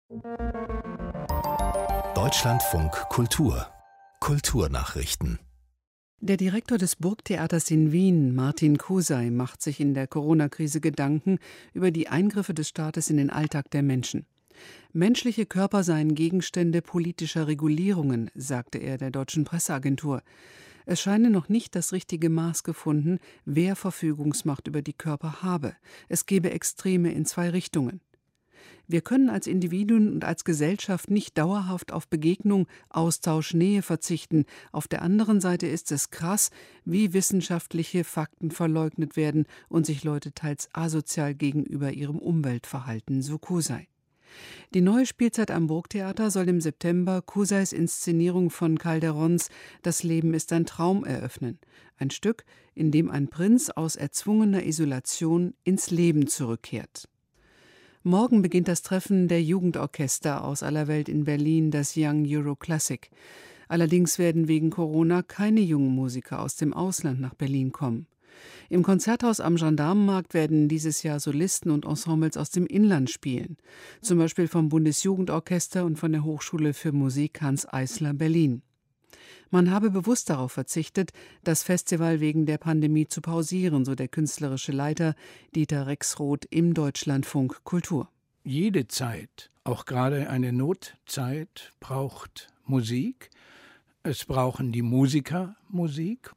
Deutschlandfunk Kultur Kulturnachrichten. Der Direktor des Burgtheaters in Wien, Martin Kusej, macht sich in der Corona-Krise Gedanken über die Eingriffe des Staates in den Alltag der Menschen. Menschliche Körper seien Gegenstände politischer Regulierungen, sagte er der Deutschen Presseagentur. Es scheine noch nicht das richtige Maß gefunden, wer Verfügungsmacht über die Körper habe. Es gebe Extreme in zwei Richtungen. Wir können als Individuen und als Gesellschaft nicht dauerhaft auf Begegnung, Austausch, Nähe verzichten. Auf der anderen Seite ist es krass, wie wissenschaftliche Fakten verleugnet werden und sich Leute teils asozial gegenüber ihrem Umweltverhalten, so Kusej. Die neue Spielzeit am Burgtheater soll im September Kusejs Inszenierung von Calderons »Das Leben ist ein Traum« eröffnen. Ein Stück, in dem ein Prinz aus erzwungener Isolation ins Leben zurückkehrt. Morgen beginnt das Treffen der Jugendorchester aus aller Welt in Berlin, das Young Euro Classic. Allerdings werden wegen Corona keine jungen Musiker aus dem Ausland nach Berlin kommen. Im Konzerthaus am Gendarmenmarkt werden dieses Jahr Solisten und Ensembles aus dem Inland spielen. Zum Beispiel vom Bundesjugendorchester und von der Hochschule für Musik Hanns Eisler Berlin. Man habe bewusst darauf verzichtet, das Festival wegen der Pandemie zu pausieren, so der künstlerische Leiter Dieter Rexroth im Deutschlandfunk Kultur. Jede Zeit, auch gerade eine Notzeit, braucht Musik. Es brauchen die Musiker Musik.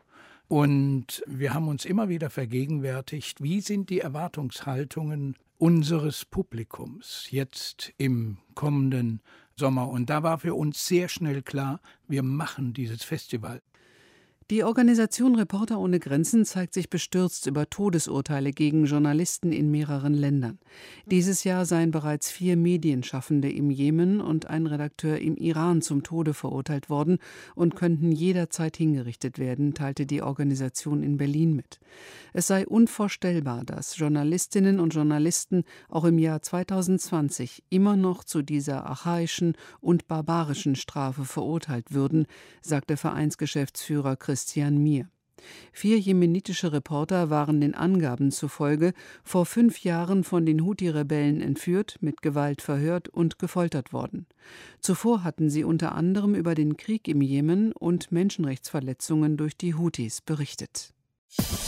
Und wir haben uns immer wieder vergegenwärtigt, wie sind die Erwartungshaltungen unseres Publikums jetzt im kommenden Sommer. Und da war für uns sehr schnell klar, wir machen dieses Festival. Die Organisation Reporter ohne Grenzen zeigt sich bestürzt über Todesurteile gegen Journalisten in mehreren Ländern. Dieses Jahr seien bereits 4 Medienschaffende im Jemen und ein Redakteur im Iran zum Tode verurteilt worden und könnten jederzeit hingerichtet werden, teilte die Organisation in Berlin mit. Es sei unvorstellbar, dass Journalistinnen und Journalisten auch im Jahr 2020 immer noch zu dieser archaischen und barbarischen Strafe verurteilt würden, sagte Vereinsgeschäftsführer Christian Mier. 4 jemenitische Reporter waren den Angaben zufolge vor 5 Jahren von den Huthi-Rebellen entführt, mit Gewalt verhört und gefoltert worden. Zuvor hatten sie unter anderem über den Krieg im Jemen und Menschenrechtsverletzungen durch die Huthis berichtet.